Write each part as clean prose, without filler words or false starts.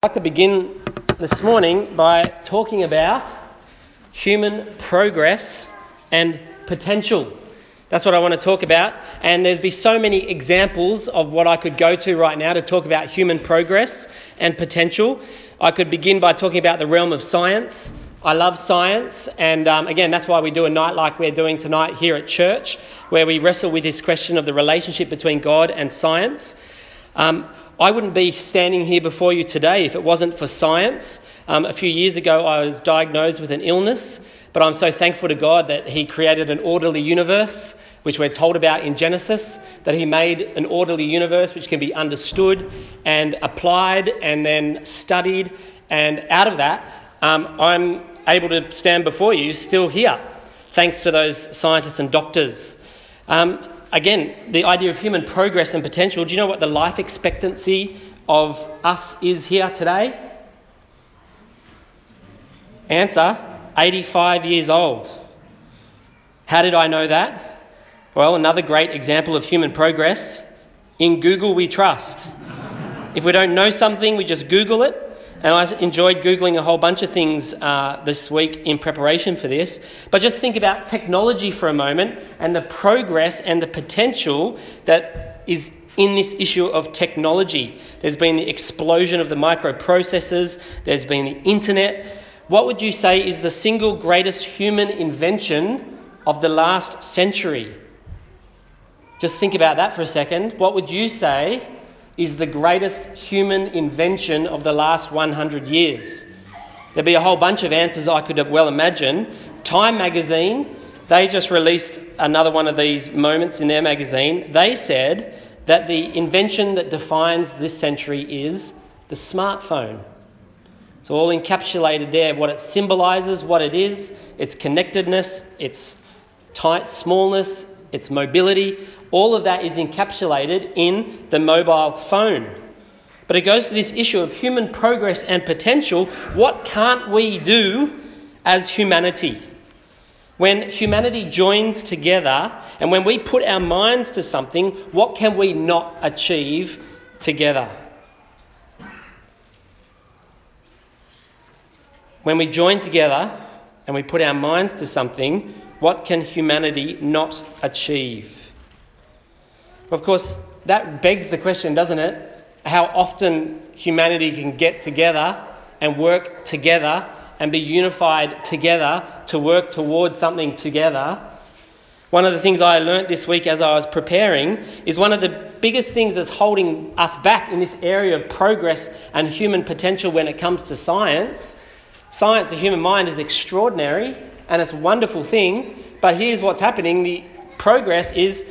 I'd like to begin this morning by talking about human progress and potential. That's what I want to talk about. And there's been so many examples of what I could go to right now to talk about human progress and potential. I could begin by talking about the realm of science. I love science, and again, that's why we do a night like we're doing tonight here at church, where we wrestle with this question of the relationship between God and science. I wouldn't be standing here before you today if it wasn't for science. A few years ago, I was diagnosed with an illness, but I'm so thankful to God that He created an orderly universe, which we're told about in Genesis, that He made an orderly universe which can be understood and applied and then studied. And out of that, I'm able to stand before you still here, thanks to those scientists and doctors. Again, the idea of human progress and potential. Do you know what the life expectancy of us is here today? Answer, 85 years old. How did I know that? Well, another great example of human progress. In Google we trust. If we don't know something, we just Google it. And I enjoyed Googling a whole bunch of things this week in preparation for this. But just think about technology for a moment and the progress and the potential that is in this issue of technology. There's been the explosion of the microprocessors. There's been the internet. What would you say is the single greatest human invention of the last century? Just think about that for a second. What would you say is the greatest human invention of the last 100 years? There'd be a whole bunch of answers I could well imagine. Time magazine, they just released another one of these moments in their magazine. They said that the invention that defines this century is the smartphone. It's all encapsulated there, what it symbolises, what it is, its connectedness, its smallness, its mobility. All of that is encapsulated in the mobile phone. But it goes to this issue of human progress and potential. What can't we do as humanity? When humanity joins together and when we put our minds to something, what can we not achieve together? When we join together and we put our minds to something, what can humanity not achieve? Of course, that begs the question, doesn't it? How often humanity can get together and work together and be unified together to work towards something together. One of the things I learnt this week as I was preparing is one of the biggest things that's holding us back in this area of progress and human potential when it comes to science. Science, the human mind, is extraordinary and it's a wonderful thing. But here's what's happening. The progress is,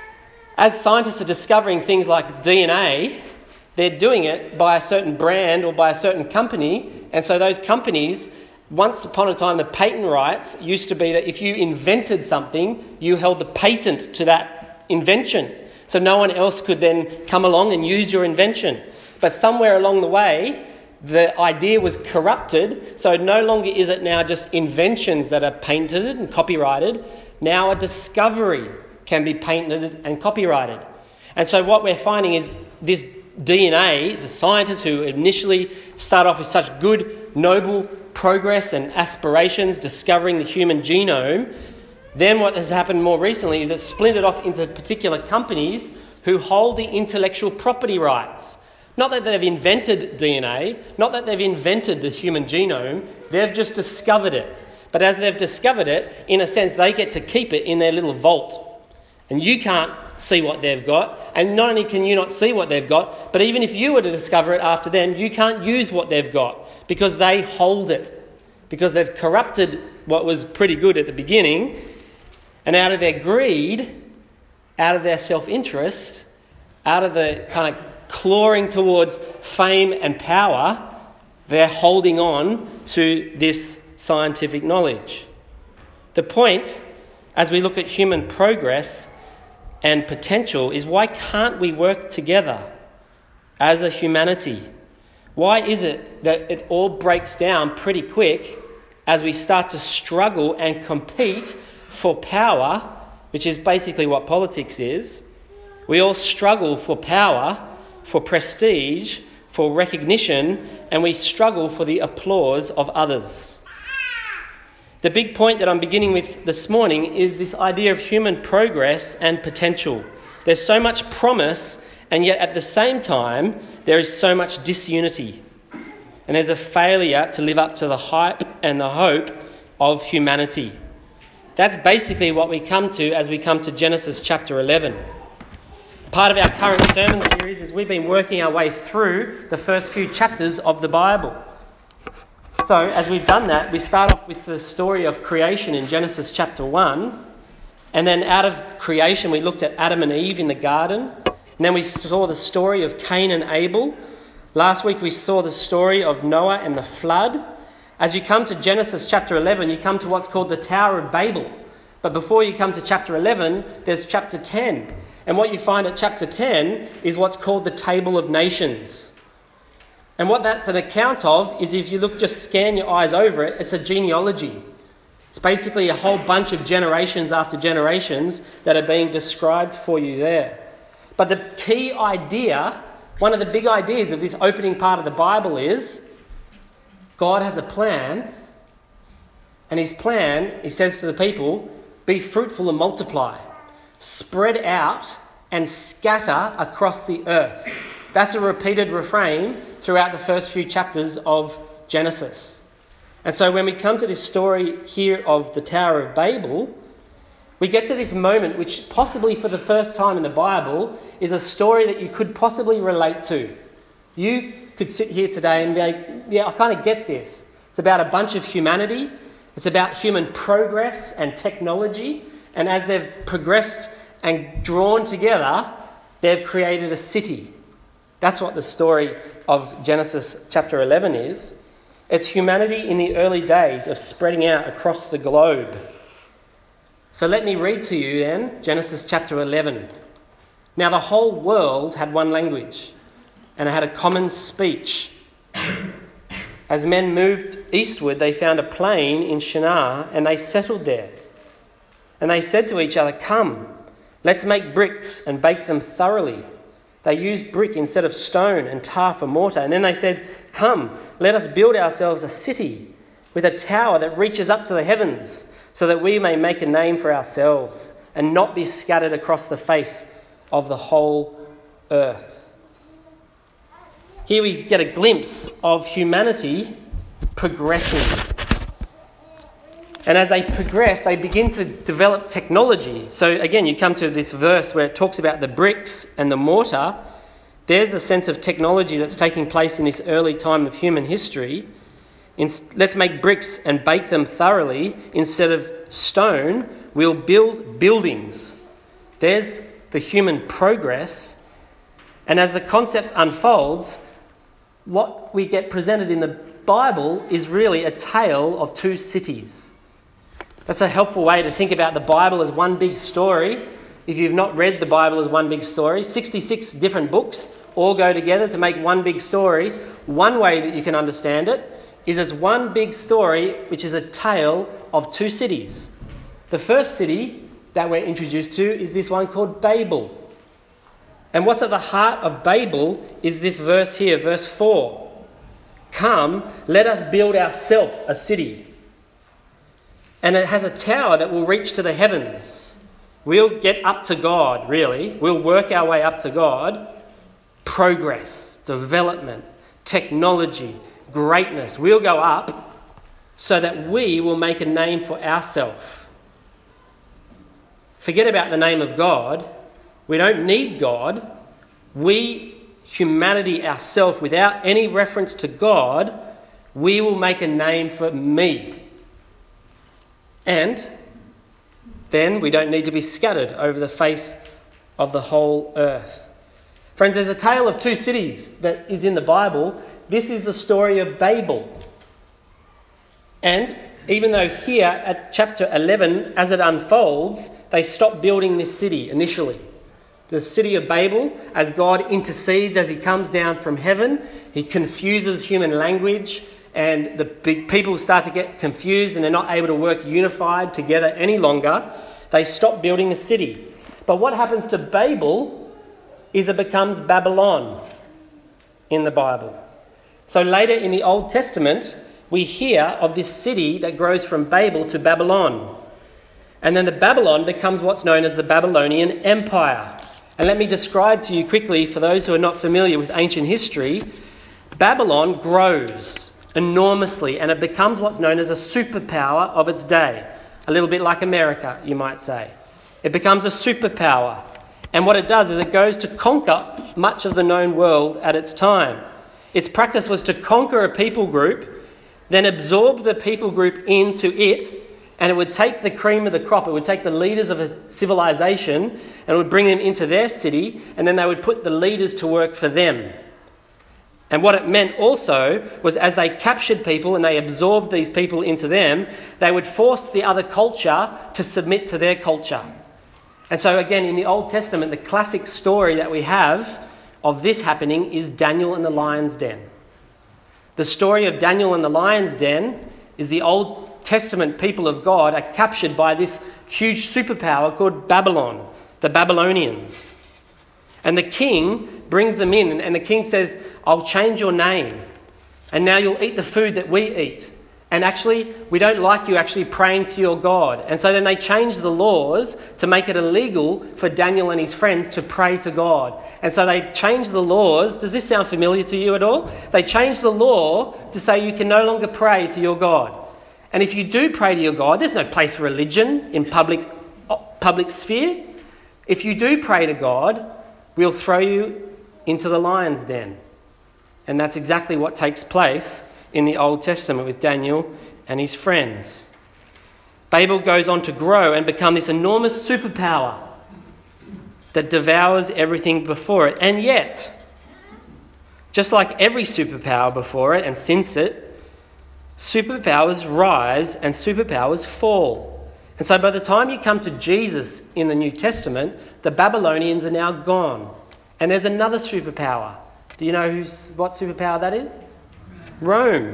as scientists are discovering things like DNA, they're doing it by a certain brand or by a certain company. And so those companies, once upon a time, the patent rights used to be that if you invented something, you held the patent to that invention. So no one else could then come along and use your invention. But somewhere along the way, the idea was corrupted. So no longer is it now just inventions that are patented and copyrighted. Now a discovery can be patented and copyrighted. And so what we're finding is this DNA, the scientists who initially start off with such good, noble progress and aspirations, discovering the human genome, then what has happened more recently is it's splintered off into particular companies who hold the intellectual property rights. Not that they've invented DNA, not that they've invented the human genome, they've just discovered it. But as they've discovered it, in a sense, they get to keep it in their little vault. And you can't see what they've got. And not only can you not see what they've got, but even if you were to discover it after them, you can't use what they've got because they hold it. Because they've corrupted what was pretty good at the beginning. And out of their greed, out of their self-interest, out of the kind of clawing towards fame and power, they're holding on to this scientific knowledge. The point, as we look at human progress and potential, is why can't we work together as a humanity? Why is it that it all breaks down pretty quick as we start to struggle and compete for power, which is basically what politics is? We all struggle for power, for prestige, for recognition, and we struggle for the applause of others. The big point that I'm beginning with this morning is this idea of human progress and potential. There's so much promise, and yet at the same time, there is so much disunity. And there's a failure to live up to the hype and the hope of humanity. That's basically what we come to as we come to Genesis chapter 11. Part of our current sermon series is we've been working our way through the first few chapters of the Bible. So, as we've done that, we start off with the story of creation in Genesis chapter 1. And then out of creation, we looked at Adam and Eve in the garden. And then we saw the story of Cain and Abel. Last week, we saw the story of Noah and the flood. As you come to Genesis chapter 11, you come to what's called the Tower of Babel. But before you come to chapter 11, there's chapter 10. And what you find at chapter 10 is what's called the Table of Nations. And what that's an account of is, if you just scan your eyes over it, it's a genealogy. It's basically a whole bunch of generations after generations that are being described for you there. But the key idea, one of the big ideas of this opening part of the Bible is God has a plan, and his plan, he says to the people, be fruitful and multiply, spread out and scatter across the earth. That's a repeated refrain throughout the first few chapters of Genesis. And so when we come to this story here of the Tower of Babel, we get to this moment which possibly for the first time in the Bible is a story that you could possibly relate to. You could sit here today and be like, yeah, I kind of get this. It's about a bunch of humanity. It's about human progress and technology. And as they've progressed and drawn together, they've created a city. That's what the story of Genesis chapter 11 is. It's humanity in the early days of spreading out across the globe. So let me read to you then Genesis chapter 11. Now the whole world had one language, and it had a common speech. As men moved eastward, they found a plain in Shinar, and they settled there. And they said to each other, "Come, let's make bricks and bake them thoroughly." They used brick instead of stone and tar for mortar. And then they said, "Come, let us build ourselves a city with a tower that reaches up to the heavens, so that we may make a name for ourselves and not be scattered across the face of the whole earth." Here we get a glimpse of humanity progressing. And as they progress, they begin to develop technology. So again, you come to this verse where it talks about the bricks and the mortar. There's the sense of technology that's taking place in this early time of human history. Let's make bricks and bake them thoroughly. Instead of stone, we'll build buildings. There's the human progress. And as the concept unfolds, what we get presented in the Bible is really a tale of two cities. That's a helpful way to think about the Bible as one big story. If you've not read the Bible as one big story, 66 different books all go together to make one big story. One way that you can understand it is as one big story, which is a tale of two cities. The first city that we're introduced to is this one called Babel. And what's at the heart of Babel is this verse here, verse 4. "Come, let us build ourselves a city." And it has a tower that will reach to the heavens. We'll get up to God, really. We'll work our way up to God. Progress, development, technology, greatness. We'll go up so that we will make a name for ourselves. Forget about the name of God. We don't need God. We, humanity ourselves, without any reference to God, we will make a name for me. And then we don't need to be scattered over the face of the whole earth. Friends, there's a tale of two cities that is in the Bible. This is the story of Babel. And even though here at chapter 11, as it unfolds, they stop building this city initially. The city of Babel, as God intercedes as he comes down from heaven, he confuses human language, and the big people start to get confused and they're not able to work unified together any longer. They stop building the city. But what happens to Babel is it becomes Babylon. in the Bible. So later in the Old Testament, we hear of this city that grows from Babel to Babylon. And then the Babylon becomes what's known as the Babylonian Empire. And let me describe to you quickly, for those who are not familiar with ancient history, Babylon grows enormously and it becomes what's known as a superpower of its day. A little bit like America, you might say. It becomes a superpower. And what it does is it goes to conquer much of the known world at its time. Its practice was to conquer a people group, then absorb the people group into it, and it would take the cream of the crop. It would take the leaders of a civilization and it would bring them into their city, and then they would put the leaders to work for them. And what it meant also was as they captured people and they absorbed these people into them, they would force the other culture to submit to their culture. And so again, in the Old Testament, the classic story that we have of this happening is Daniel and the lion's den. The story of Daniel and the lion's den is the Old Testament people of God are captured by this huge superpower called Babylon, the Babylonians. And the king brings them in, and the king says, I'll change your name, and now you'll eat the food that we eat. And actually, we don't like you actually praying to your God. And so then they change the laws to make it illegal for Daniel and his friends to pray to God. And so they change the laws. Does this sound familiar to you at all? They change the law to say you can no longer pray to your God. And if you do pray to your God, there's no place for religion in public sphere. If you do pray to God, we'll throw you into the lion's den. And that's exactly what takes place in the Old Testament with Daniel and his friends. Babel goes on to grow and become this enormous superpower that devours everything before it. And yet, just like every superpower before it and since it, superpowers rise and superpowers fall. And so by the time you come to Jesus in the New Testament, the Babylonians are now gone. And there's another superpower. Do you know what superpower that is? Rome.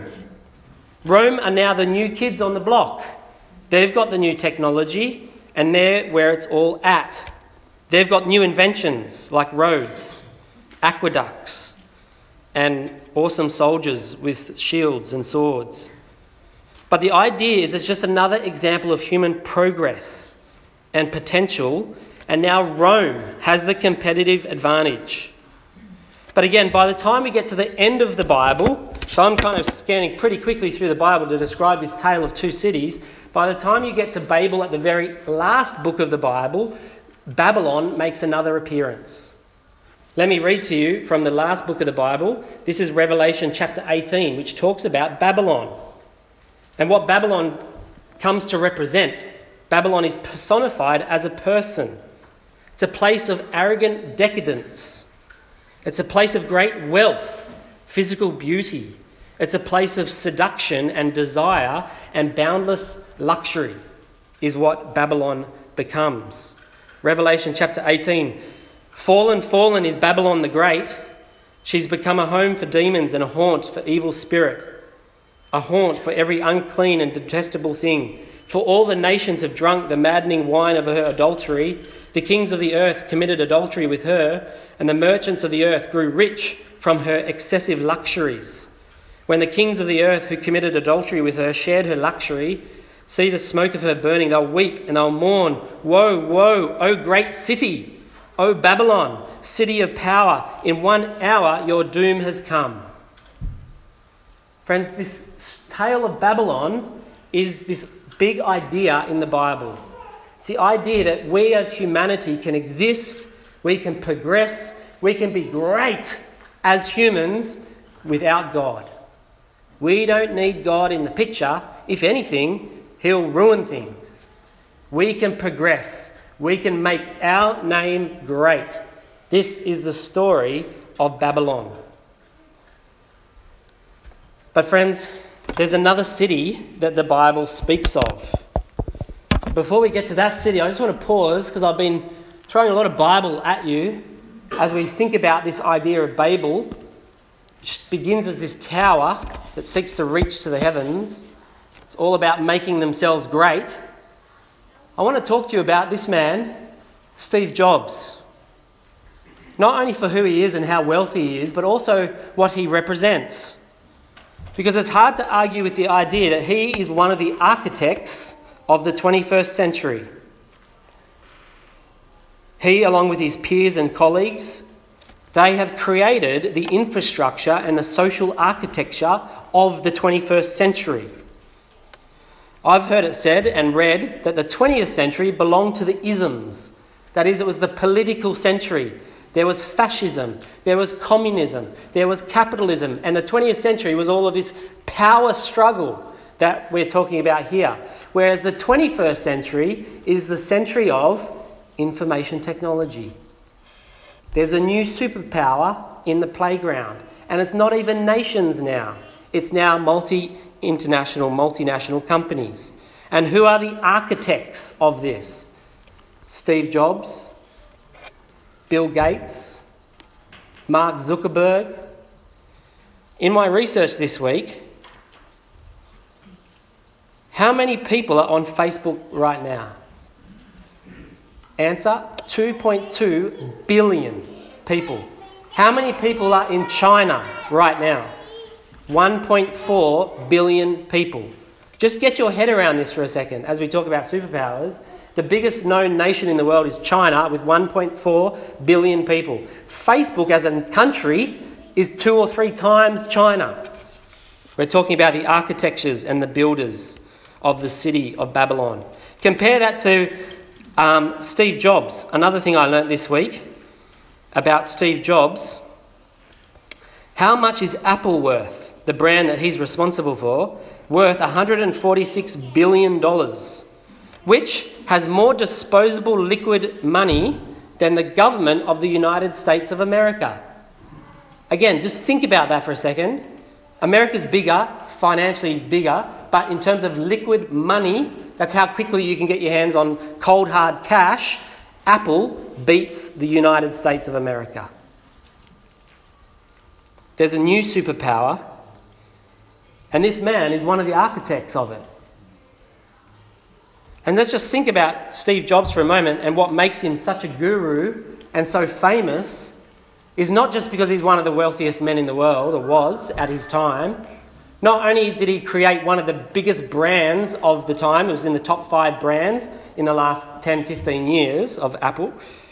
Rome are now the new kids on the block. They've got the new technology and they're where it's all at. They've got new inventions like roads, aqueducts, and awesome soldiers with shields and swords. But the idea is it's just another example of human progress and potential, and now Rome has the competitive advantage. But again, by the time we get to the end of the Bible, so I'm kind of scanning pretty quickly through the Bible to describe this tale of two cities. By the time you get to Babel at the very last book of the Bible, Babylon makes another appearance. Let me read to you from the last book of the Bible. This is Revelation chapter 18, which talks about Babylon. And what Babylon comes to represent. Babylon is personified as a person. It's a place of arrogant decadence. It's a place of great wealth, physical beauty. It's a place of seduction and desire and boundless luxury is what Babylon becomes. Revelation chapter 18. Fallen, fallen is Babylon the Great. She's become a home for demons and a haunt for evil spirit. A haunt for every unclean and detestable thing. For all the nations have drunk the maddening wine of her adultery. The kings of the earth committed adultery with her, and the merchants of the earth grew rich from her excessive luxuries. When the kings of the earth who committed adultery with her shared her luxury, see the smoke of her burning, they'll weep and they'll mourn. Woe, woe, O great city, O Babylon, city of power, in 1 hour your doom has come. Friends, this tale of Babylon is this big idea in the Bible. It's the idea that we as humanity can exist, we can progress, we can be great as humans without God. We don't need God in the picture. If anything, he'll ruin things. We can progress. We can make our name great. This is the story of Babylon. But friends, there's another city that the Bible speaks of. Before we get to that city, I just want to pause because I've been throwing a lot of Bible at you as we think about this idea of Babel, which begins as this tower that seeks to reach to the heavens. It's all about making themselves great. I want to talk to you about this man, Steve Jobs. Not only for who he is and how wealthy he is, but also what he represents. Because it's hard to argue with the idea that he is one of the architects of the 21st century. He, along with his peers and colleagues, they have created the infrastructure and the social architecture of the 21st century. I've heard it said and read that the 20th century belonged to the isms. That is, it was the political century. There was fascism, there was communism, there was capitalism, and the 20th century was all of this power struggle that we're talking about here. Whereas the 21st century is the century of information technology. There's a new superpower in the playground, and it's not even nations now. It's now multinational companies. And who are the architects of this? Steve Jobs, Bill Gates, Mark Zuckerberg. In my research this week, how many people are on Facebook right now? Answer, 2.2 billion people. How many people are in China right now? 1.4 billion people. Just get your head around this for a second as we talk about superpowers. The biggest known nation in the world is China with 1.4 billion people. Facebook as a country is 2 or 3 times China. We're talking about the architectures and the builders of the city of Babylon. Compare that to Steve Jobs. Another thing I learnt this week about Steve Jobs. How much is Apple worth, the brand that he's responsible for, worth $146 billion, which has more disposable liquid money than the government of the United States of America. Again, just think about that for a second. America's bigger, financially bigger, but in terms of liquid money, that's how quickly you can get your hands on cold hard cash, Apple beats the United States of America. There's a new superpower, and this man is one of the architects of it. And let's just think about Steve Jobs for a moment, and what makes him such a guru and so famous is not just because he's one of the wealthiest men in the world, or was at his time. Not only did he create one of the biggest brands of the time, it was in the top 5 brands in the last 10, 15 years of Apple,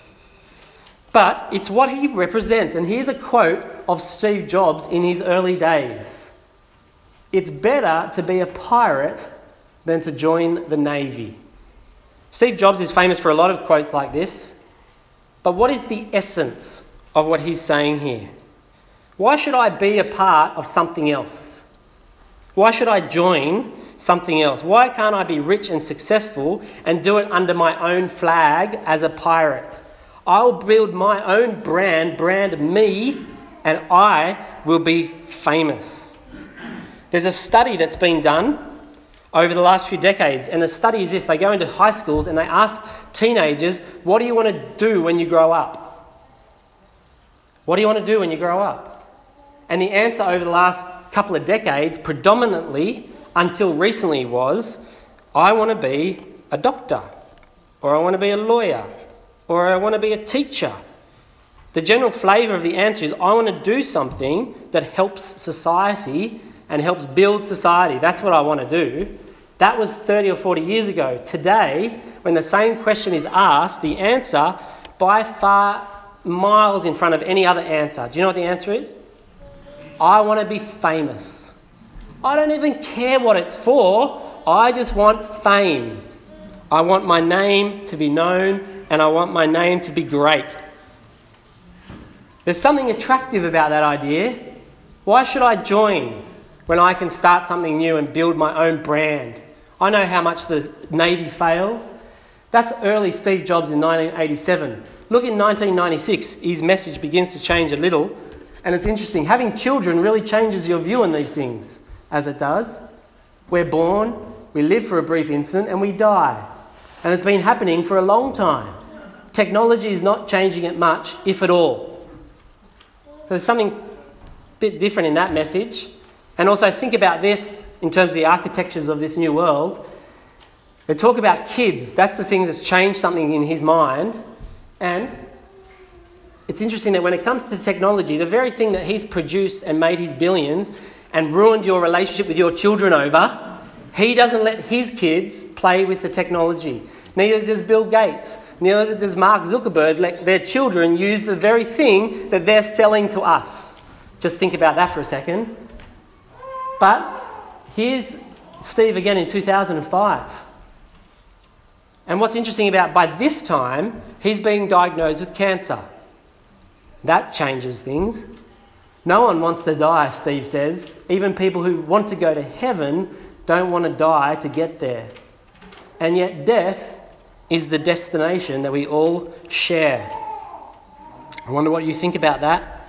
but it's what he represents. And here's a quote of Steve Jobs in his early days. It's better to be a pirate than to join the Navy. Steve Jobs is famous for a lot of quotes like this, but what is the essence of what he's saying here? Why should I be a part of something else? Why should I join something else? Why can't I be rich and successful and do it under my own flag as a pirate? I'll build my own brand me, and I will be famous. There's a study that's been done over the last few decades, and the study is this. They go into high schools and they ask teenagers, what do you want to do when you grow up? What do you want to do when you grow up? And the answer over the last couple of decades, predominantly until recently, was, I want to be a doctor, or I want to be a lawyer, or I want to be a teacher. The general flavour of the answer is, I want to do something that helps society and helps build society. That's what I want to do. That was 30 or 40 years ago. Today, when the same question is asked, the answer, by far, miles in front of any other answer. Do you know what the answer is? I want to be famous. I don't even care what it's for. I just want fame. I want my name to be known, and I want my name to be great. There's something attractive about that idea. Why should I join when I can start something new and build my own brand? I know how much the Navy failed. That's early Steve Jobs in 1987. Look, in 1996, his message begins to change a little. And it's interesting. Having children really changes your view on these things, as it does. We're born, we live for a brief instant, and we die. And it's been happening for a long time. Technology is not changing it much, if at all. So there's something a bit different in that message. And also think about this in terms of the architectures of this new world. They talk about kids. That's the thing that's changed something in his mind. And it's interesting that when it comes to technology, the very thing that he's produced and made his billions and ruined your relationship with your children over, he doesn't let his kids play with the technology. Neither does Bill Gates. Neither does Mark Zuckerberg let their children use the very thing that they're selling to us. Just think about that for a second. But here's Steve again in 2005. And what's interesting about by this time, he's being diagnosed with cancer. That changes things. No one wants to die, Steve says. Even people who want to go to heaven don't want to die to get there. And yet death is the destination that we all share. I wonder what you think about that.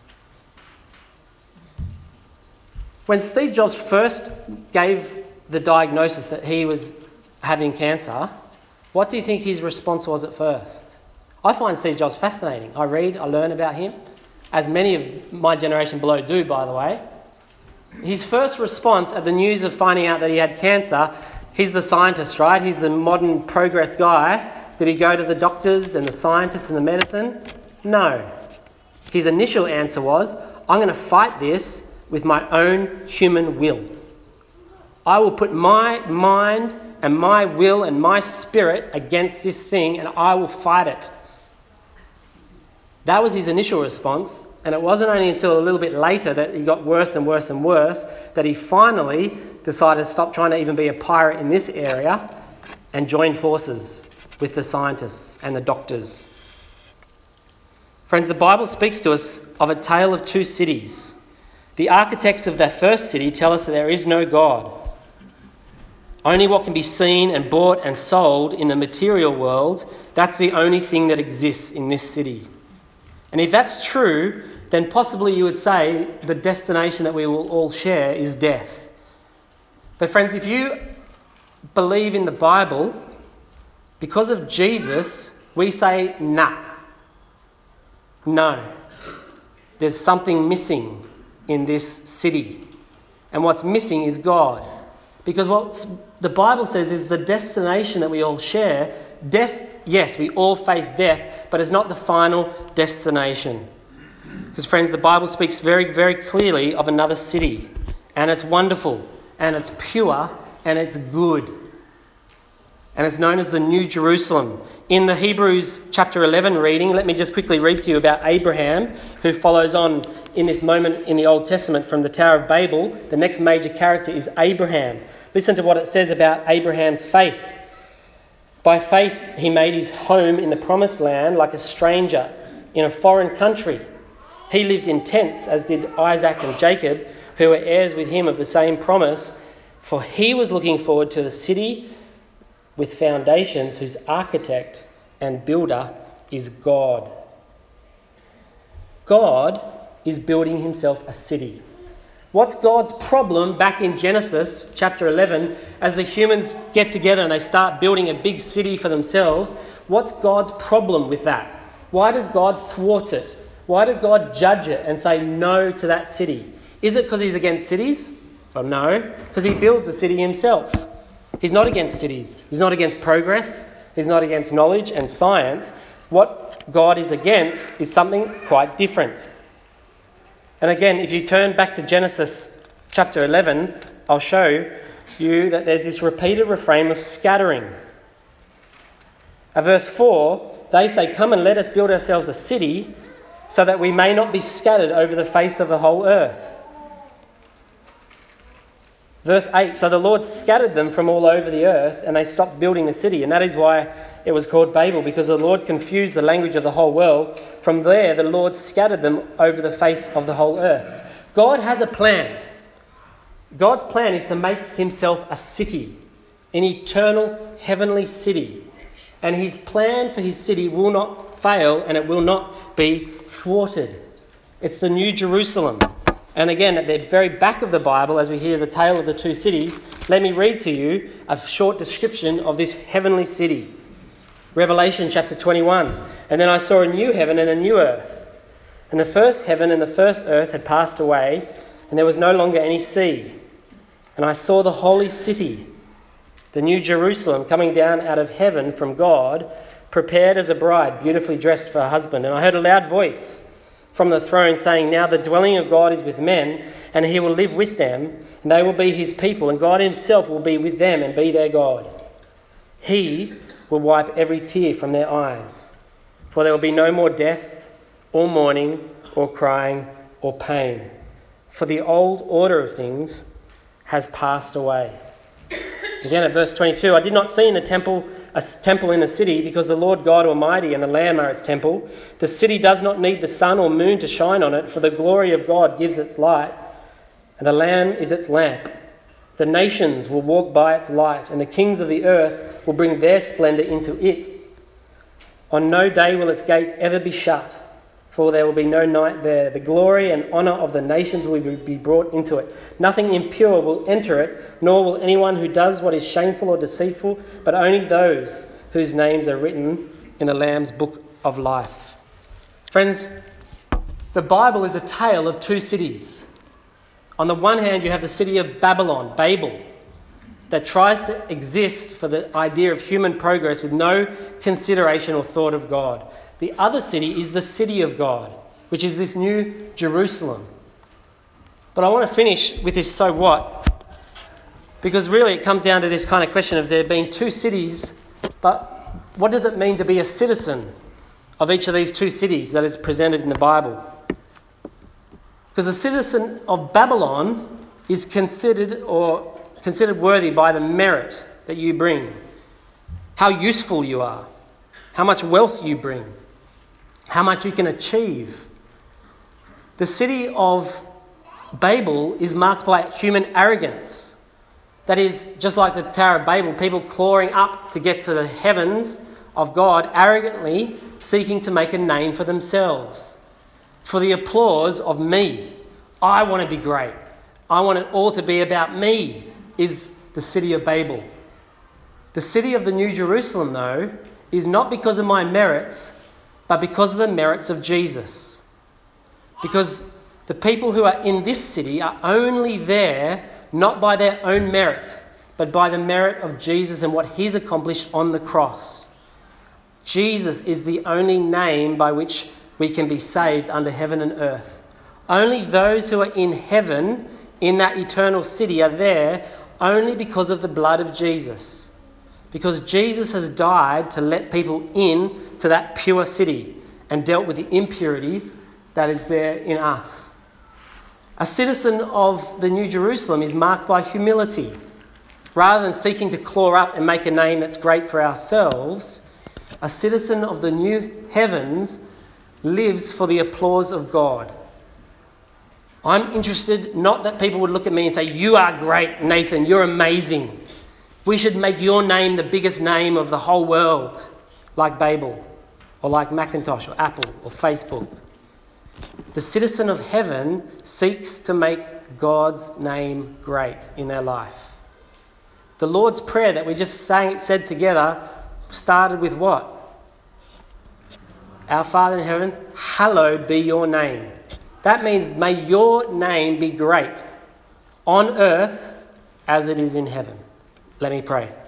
When Steve Jobs first gave the diagnosis that he was having cancer, what do you think his response was at first? I find Steve Jobs fascinating. I read, I learn about him, as many of my generation below do, by the way. His first response at the news of finding out that he had cancer, he's the scientist, right? He's the modern progress guy. Did he go to the doctors and the scientists and the medicine? No. His initial answer was, I'm going to fight this with my own human will. I will put my mind and my will and my spirit against this thing, and I will fight it. That was his initial response, and it wasn't only until a little bit later that he got worse and worse and worse that he finally decided to stop trying to even be a pirate in this area and join forces with the scientists and the doctors. Friends, the Bible speaks to us of a tale of two cities. The architects of that first city tell us that there is no God. Only what can be seen and bought and sold in the material world, that's the only thing that exists in this city. And if that's true, then possibly you would say the destination that we will all share is death. But friends, if you believe in the Bible, because of Jesus, we say nah. No. There's something missing in this city. And what's missing is God. Because what the Bible says is the destination that we all share, death, yes, we all face death, but it's not the final destination. Because friends, the Bible speaks very, very clearly of another city. And it's wonderful, and it's pure, and it's good. And it's known as the New Jerusalem. In the Hebrews chapter 11 reading, let me just quickly read to you about Abraham, who follows on in this moment in the Old Testament from the Tower of Babel. The next major character is Abraham. Listen to what it says about Abraham's faith. By faith, he made his home in the promised land like a stranger in a foreign country. He lived in tents, as did Isaac and Jacob, who were heirs with him of the same promise, for he was looking forward to the city with foundations whose architect and builder is God. God is building himself a city. What's God's problem back in Genesis chapter 11 as the humans get together and they start building a big city for themselves? What's God's problem with that? Why does God thwart it? Why does God judge it and say no to that city? Is it because he's against cities? Well, no, because he builds a city himself. He's not against cities. He's not against progress. He's not against knowledge and science. What God is against is something quite different. And again, if you turn back to Genesis chapter 11, I'll show you that there's this repeated refrain of scattering. At verse 4, they say, "Come and let us build ourselves a city so that we may not be scattered over the face of the whole earth." Verse 8, "So the Lord scattered them from all over the earth and they stopped building the city." And that is why it was called Babel, because the Lord confused the language of the whole world. From there, the Lord scattered them over the face of the whole earth. God has a plan. God's plan is to make himself a city, an eternal heavenly city. And his plan for his city will not fail and it will not be thwarted. It's the New Jerusalem. And again, at the very back of the Bible, as we hear the tale of the two cities, let me read to you a short description of this heavenly city. Revelation chapter 21. "And then I saw a new heaven and a new earth. And the first heaven and the first earth had passed away, and there was no longer any sea. And I saw the holy city, the New Jerusalem, coming down out of heaven from God, prepared as a bride, beautifully dressed for her husband. And I heard a loud voice from the throne saying, "Now the dwelling of God is with men, and he will live with them, and they will be his people, and God himself will be with them and be their God. He will wipe every tear from their eyes, for there will be no more death, or mourning, or crying, or pain, for the old order of things has passed away." Again at verse 22, "I did not see in the temple a temple in the city, because the Lord God Almighty and the Lamb are its temple. The city does not need the sun or moon to shine on it, for the glory of God gives its light, and the Lamb is its lamp. The nations will walk by its light, and the kings of the earth will bring their splendour into it. On no day will its gates ever be shut, for there will be no night there. The glory and honour of the nations will be brought into it. Nothing impure will enter it, nor will anyone who does what is shameful or deceitful, but only those whose names are written in the Lamb's book of life." Friends, the Bible is a tale of two cities. On the one hand, you have the city of Babylon, Babel, that tries to exist for the idea of human progress with no consideration or thought of God. The other city is the city of God, which is this new Jerusalem. But I want to finish with this "so what?" Because really it comes down to this kind of question of there being two cities, but what does it mean to be a citizen of each of these two cities that is presented in the Bible? Because a citizen of Babylon is considered worthy by the merit that you bring, how useful you are, how much wealth you bring, how much you can achieve. The city of Babel is marked by human arrogance. That is, just like the Tower of Babel, people clawing up to get to the heavens of God, arrogantly seeking to make a name for themselves, for the applause of me. I want to be great. I want it all to be about me, is the city of Babel. The city of the New Jerusalem, though, is not because of my merits, but because of the merits of Jesus. Because the people who are in this city are only there not by their own merit, but by the merit of Jesus and what he's accomplished on the cross. Jesus is the only name by which we can be saved under heaven and earth. Only those who are in heaven, in that eternal city, are there only because of the blood of Jesus. Because Jesus has died to let people in to that pure city and dealt with the impurities that is there in us. A citizen of the New Jerusalem is marked by humility. Rather than seeking to claw up and make a name that's great for ourselves, a citizen of the new heavens lives for the applause of God. I'm interested not that people would look at me and say, "You are great, Nathan, you're amazing. We should make your name the biggest name of the whole world," like Babel, or like Macintosh, or Apple, or Facebook. The citizen of heaven seeks to make God's name great in their life. The Lord's Prayer that we just said together started with what? Our Father in heaven, hallowed be your name. That means may your name be great on earth as it is in heaven. Let me pray.